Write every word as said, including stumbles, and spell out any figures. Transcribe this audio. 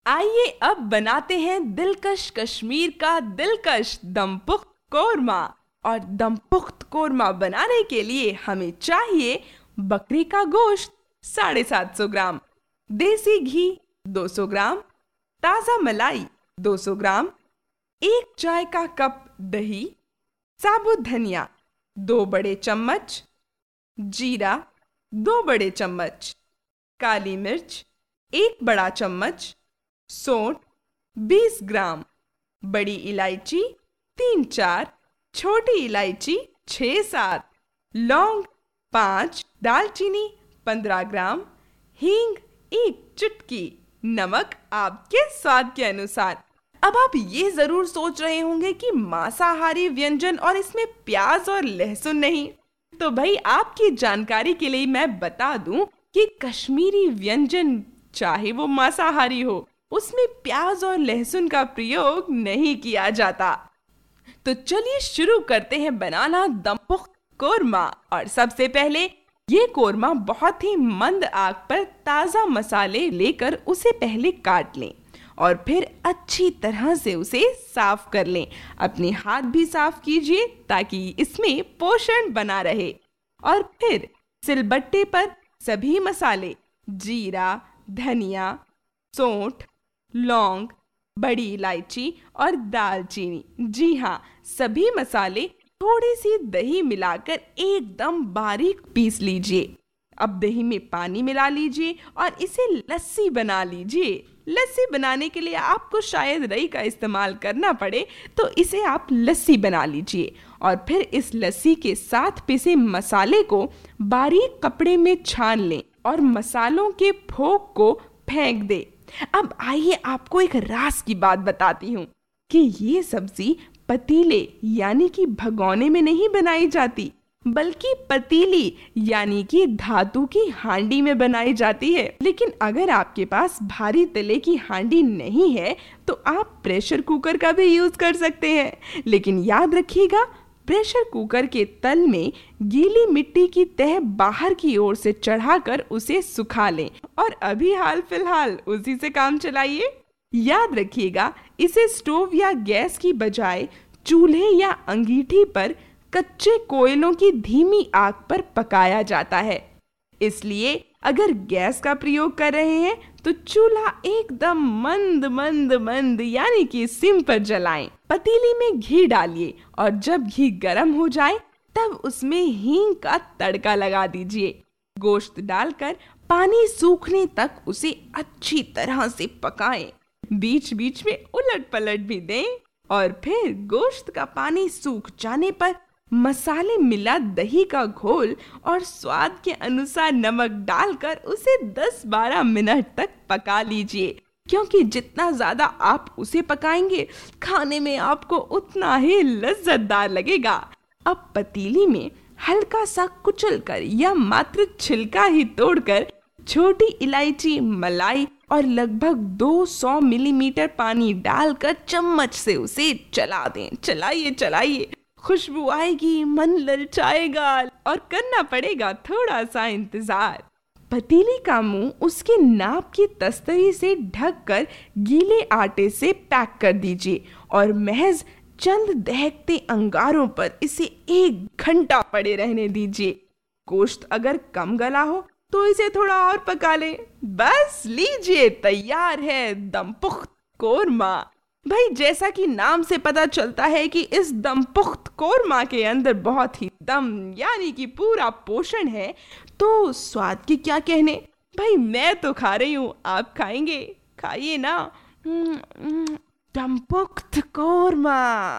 आइए अब बनाते हैं दिलकश कश्मीर का दिलकश दमपुख्त कोरमा। और दमपुख्त कोरमा बनाने के लिए हमें चाहिए बकरी का गोश्त साढ़े सात सौ ग्राम, देसी घी दो सौ ग्राम, ताज़ा मलाई दो सौ ग्राम, एक चाय का कप दही, साबुत धनिया दो बड़े चम्मच, जीरा दो बड़े चम्मच, काली मिर्च एक बड़ा चम्मच, सौंठ बीस ग्राम, बड़ी इलायची तीन चार, छोटी इलायची छः सात, लौंग पाँच, दालचीनी पंद्रह ग्राम, हींग एक चुटकी, नमक आपके स्वाद के अनुसार। अब आप ये जरूर सोच रहे होंगे कि मांसाहारी व्यंजन और इसमें प्याज और लहसुन नहीं। तो भाई आपकी जानकारी के लिए मैं बता दूं कि कश्मीरी व्यंजन चाहे वो मांसाहारी हो, उसमें प्याज और लहसुन का प्रयोग नहीं किया जाता। तो चलिए शुरू करते हैं बनाना दमपुख्त कोरमा। और सबसे पहले ये कोरमा बहुत ही मंद आग पर ताज़ा मसाले लेकर उसे पहले काट लें और फिर अच्छी तरह से उसे साफ कर लें। अपने हाथ भी साफ कीजिए ताकि इसमें पोषण बना रहे। और फिर सिलबट्टे पर सभी मसाले जीरा, धनिया, सौंठ, लौंग, बड़ी इलायची और दालचीनी, जी हाँ, सभी मसाले थोड़ी सी दही मिलाकर एकदम बारीक पीस लीजिए। अब दही में पानी मिला लीजिए और इसे लस्सी बना लीजिए। लस्सी बनाने के लिए आपको शायद रई का इस्तेमाल करना पड़े, तो इसे आप लस्सी बना लीजिए। और फिर इस लस्सी के साथ पिसे मसाले को बारीक कपड़े में छान लें और मसालों के फोक को फेंक दें। अब आइए आपको एक राज की बात बताती हूँ कि ये सब्जी पतीले यानी कि भगोने में नहीं बनाई जाती, बल्कि पतीली यानी कि धातु की हांडी में बनाई जाती है। लेकिन अगर आपके पास भारी तले की हांडी नहीं है तो आप प्रेशर कुकर का भी यूज कर सकते हैं। लेकिन याद रखिएगा, प्रेशर कुकर के तल में गीली मिट्टी की तह बाहर की ओर से चढ़ाकर उसे सुखा लें और अभी हाल फिलहाल उसी से काम चलाइए। याद रखिएगा, इसे स्टोव या गैस की बजाय चूल्हे या अंगीठी पर कच्चे कोयलों की धीमी आग पर पकाया जाता है। इसलिए अगर गैस का प्रयोग कर रहे हैं तो चूल्हा एकदम मंद मंद मंद यानी कि सिम पर जलाएं। पतीली में घी डालिए और जब घी गर्म हो जाए तब उसमें हींग का तड़का लगा दीजिए। गोश्त डालकर पानी सूखने तक उसे अच्छी तरह से पकाएं। बीच बीच में उलट पलट भी दें और फिर गोश्त का पानी सूख जाने पर मसाले मिला दही का घोल और स्वाद के अनुसार नमक डालकर उसे दस बारह मिनट तक पका लीजिए, क्योंकि जितना ज्यादा आप उसे पकाएंगे खाने में आपको उतना ही लज्जतदार लगेगा। अब पतीली में हल्का सा कुचलकर या मात्र छिलका ही तोड़कर छोटी इलायची, मलाई और लगभग दो सौ मिलीमीटर पानी डालकर चम्मच से उसे चला दें। चलाइए चलाइए, खुशबू आएगी, मन ललचाएगा और करना पड़ेगा थोड़ा सा इंतजार। पतीली का मुंह उसके नाप की तस्तरी से ढककर गीले आटे से पैक कर दीजिए और महज चंद दहकते अंगारों पर इसे एक घंटा पड़े रहने दीजिए। गोश्त अगर कम गला हो तो इसे थोड़ा और पका लें। बस लीजिए, तैयार है दमपुख्त कोरमा। भाई जैसा कि नाम से पता चलता है कि इस दमपुख्त कोरमा के अंदर बहुत ही दम यानी कि पूरा पोषण है, तो स्वाद के क्या कहने। भाई मैं तो खा रही हूँ, आप खाएंगे? खाइए ना। दमपुख्त कोरमा।